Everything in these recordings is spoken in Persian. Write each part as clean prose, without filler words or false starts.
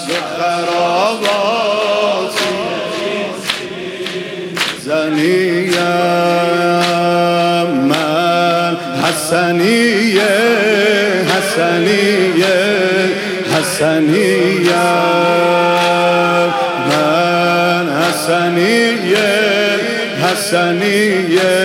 خراباتی زنیم من حسنیه حسنیه حسنیه من حسنیه حسنیه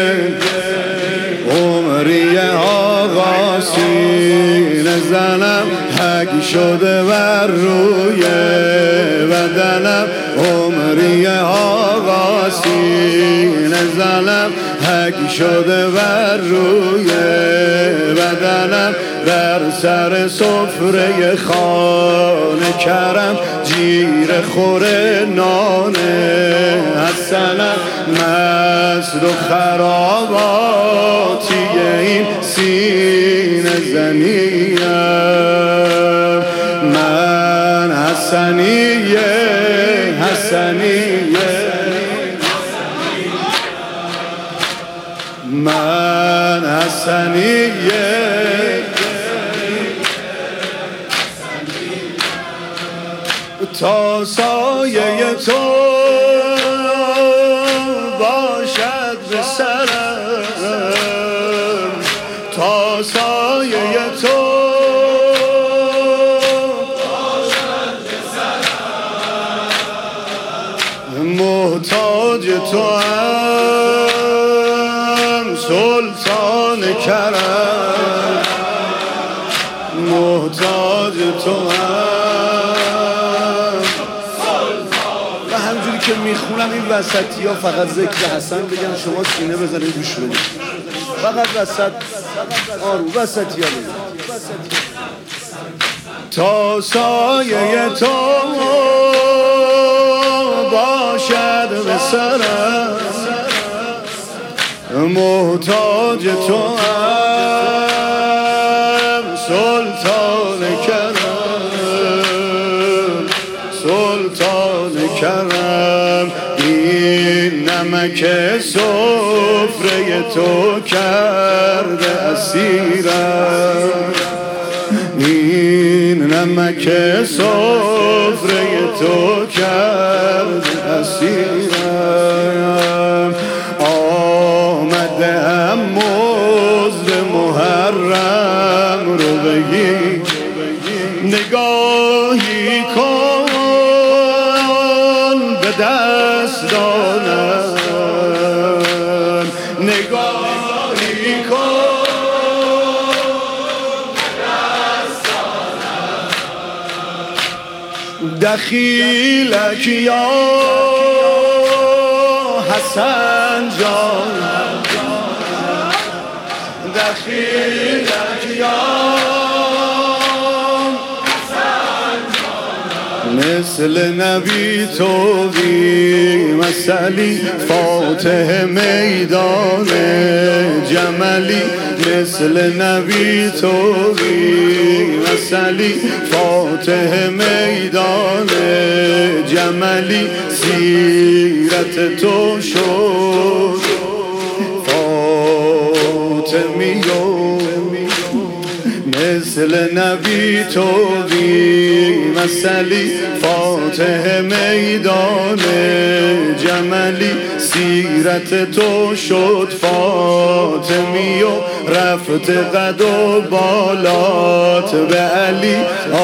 عمری آقا سینه زنم حک شده بر روی بدنم عمری آقا سینه زنم حک شده بر روی بدنم در سر سفره خانه کرم جیر خوره نانه حسنم مست و خراباتی این سینه زنیم من حسنیه حسنیه من حسنیه تا سایه تو باشد به سرم تا سایه تو باشد به سرم محتاج تو هم سلطان کرم محتاج تو هم که میخونم این وسطی ها فقط ذکر حسن بگم شما سینه بزنید گوش بدید فقط وسط آرو وسطی ها بگم تا سایه تو باشد به سرم محتاج تو هم سلطان کرم سلطان کرم این نمک سفره تو کرده اسیرم این نمک سفره تو کرده اسیرم آمدم مزد محرم رو بگی نگاهی کن به دستانم نگاهی کن به دستانم دخیلک یا حسن جان دخیلک یا مثل نبی تو بی مثلی فاتح میدان جملی مثل نبی تو بی مثلی فاتح میدان جملی سیرت تو شد فاطمیو مثل نبی تو بی مثلی فاتح میدان جملی سیرت تو شد فاطمی و رفت قد و بالات به علی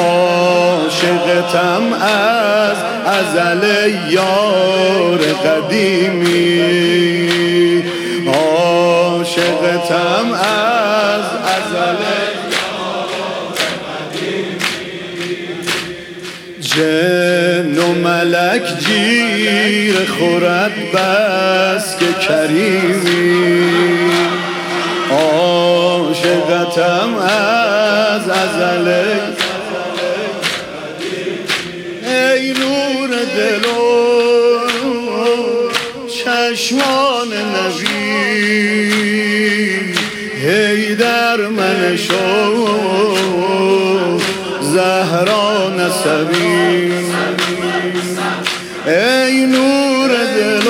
عاشقتم از ازل یار قدیمی عاشقتم از ازل جن و ملک جیر خورد بس که کریمی عاشقتم از ازل ای نور دل و چشمان نبی هی در من شو زهرا نسبی ای نور دل و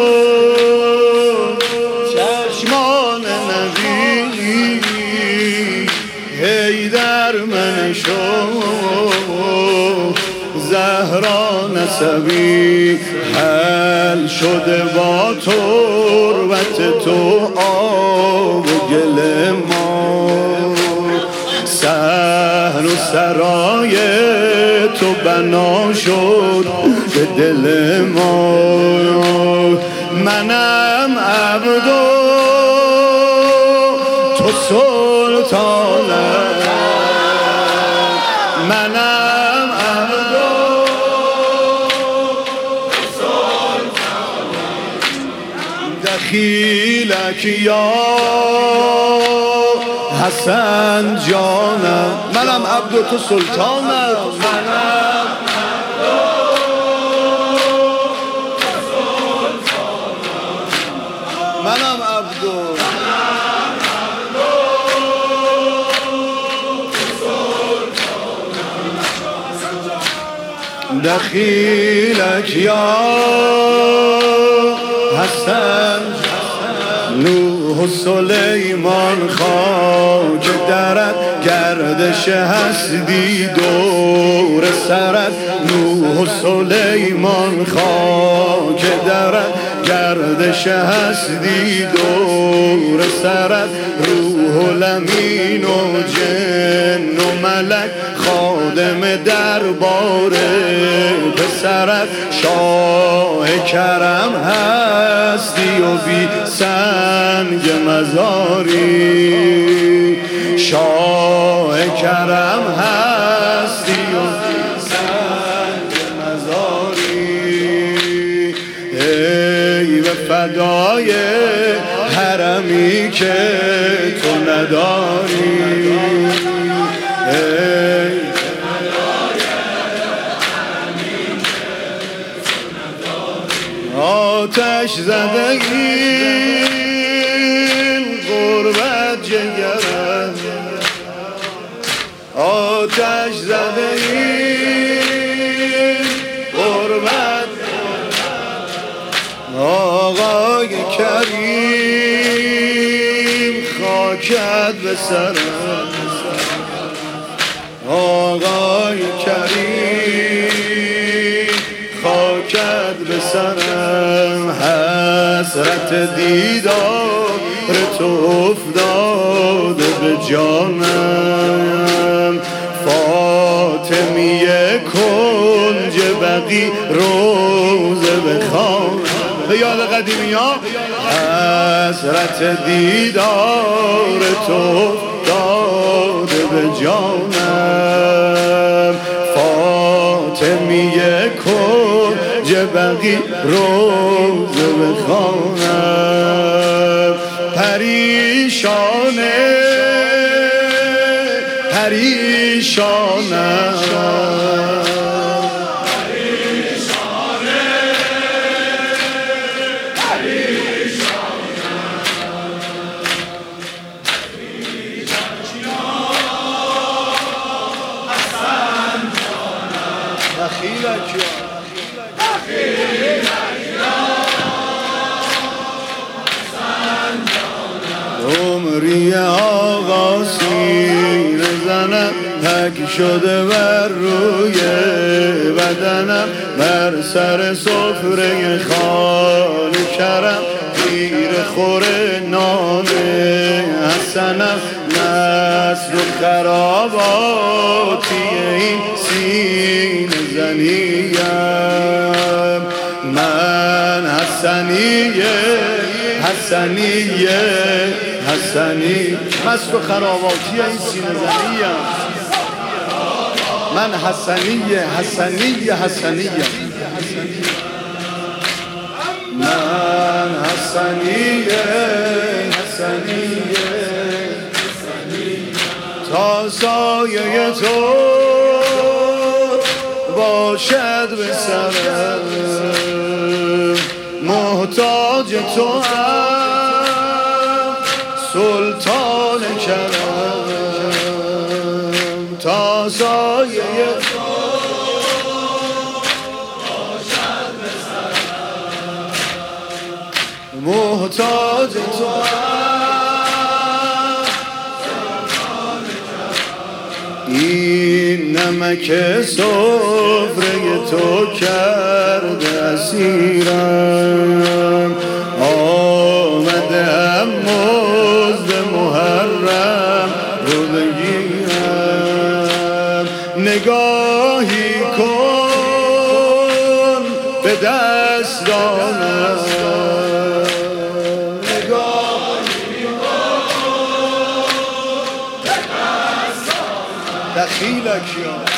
چشمان نبی هی در من شو زهرا نسبی حل شده با تربت تو آب و گل ما سهر و سرای تو بنا شد به دل ما منم عبد و تو سلطانم منم عبد و تو سلطانم دخیلک یا حسن جانم منم عبد و تو سلطانم منم عبد و دخیلک یا حسن نوح و سلیمان خاک درت گردش هستی دور سرت نوح و سلیمان خاک درت گردش هستی دور سرت روح الامین و جن و ملک خادم دربار پسرت شاه کرم هستی و بی سنگ مزاری شاه کرم هستی و بی سنگ مزاری ای به فدای حرمی که تو نداری ای آتش زده این غربت جگرم آتش زده این غربت آقای کریم خاکت به سرم آقای کریم خاکت به سرم حسرت دیدار تو افتاده به جانم فاطمیه کنج بقی روزه بخوانم به یاد قدیمی ها حسرت دیدار تو افتاده به جانم فاطمیه کنج بقی روزه بخوانم پریشانه پریشانم عمری آقا سینه زنم تک شده بر روی بدنم بر سر سفره خانه کرم خیره خور نان حسنم نسل و خراباتی این سینه زنیم من حسنیه حسنی مست و خراباتی این سینه زنیم من حسنیه من حسنیه تا سایه تو باشد به سرم محتاج تو هم سلطان کرم تا سایه تو باشد به سرم محتاج تو این نمک سفره تو کرده اسیرم آمدم مزد محرم رو بگیرم نگاهی کن به دستانم دخیلک یا